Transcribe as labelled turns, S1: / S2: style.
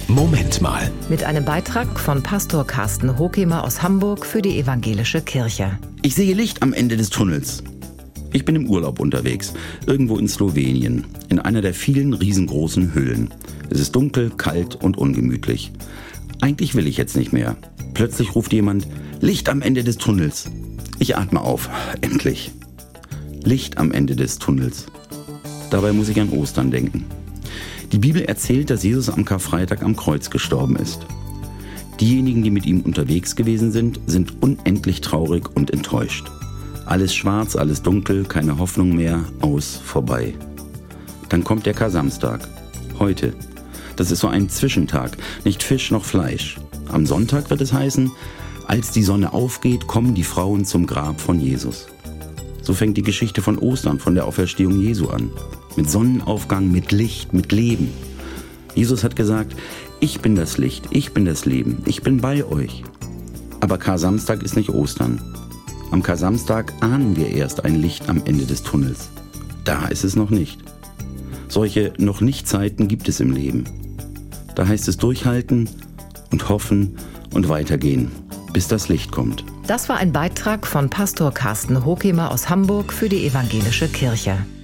S1: Moment mal.
S2: Mit einem Beitrag von Pastor Carsten Hokemer aus Hamburg für die Evangelische Kirche.
S3: Ich sehe Licht am Ende des Tunnels. Ich bin im Urlaub unterwegs, irgendwo in Slowenien, in einer der vielen riesengroßen Höhlen. Es ist dunkel, kalt und ungemütlich. Eigentlich will ich jetzt nicht mehr. Plötzlich ruft jemand, Licht am Ende des Tunnels. Ich atme auf, endlich. Licht am Ende des Tunnels. Dabei muss ich an Ostern denken. Die Bibel erzählt, dass Jesus am Karfreitag am Kreuz gestorben ist. Diejenigen, die mit ihm unterwegs gewesen sind, sind unendlich traurig und enttäuscht. Alles schwarz, alles dunkel, keine Hoffnung mehr, aus, vorbei. Dann kommt der Kar-Samstag. Heute. Das ist so ein Zwischentag, nicht Fisch noch Fleisch. Am Sonntag wird es heißen, als die Sonne aufgeht, kommen die Frauen zum Grab von Jesus. So fängt die Geschichte von Ostern, von der Auferstehung Jesu an. Mit Sonnenaufgang, mit Licht, mit Leben. Jesus hat gesagt, ich bin das Licht, ich bin das Leben, ich bin bei euch. Aber Kar-Samstag ist nicht Ostern. Am Kar-Samstag ahnen wir erst ein Licht am Ende des Tunnels. Da ist es noch nicht. Solche Noch-nicht-Zeiten gibt es im Leben. Da heißt es durchhalten und hoffen und weitergehen, bis das Licht kommt.
S2: Das war ein Beitrag von Pastor Carsten Hokemer aus Hamburg für die Evangelische Kirche.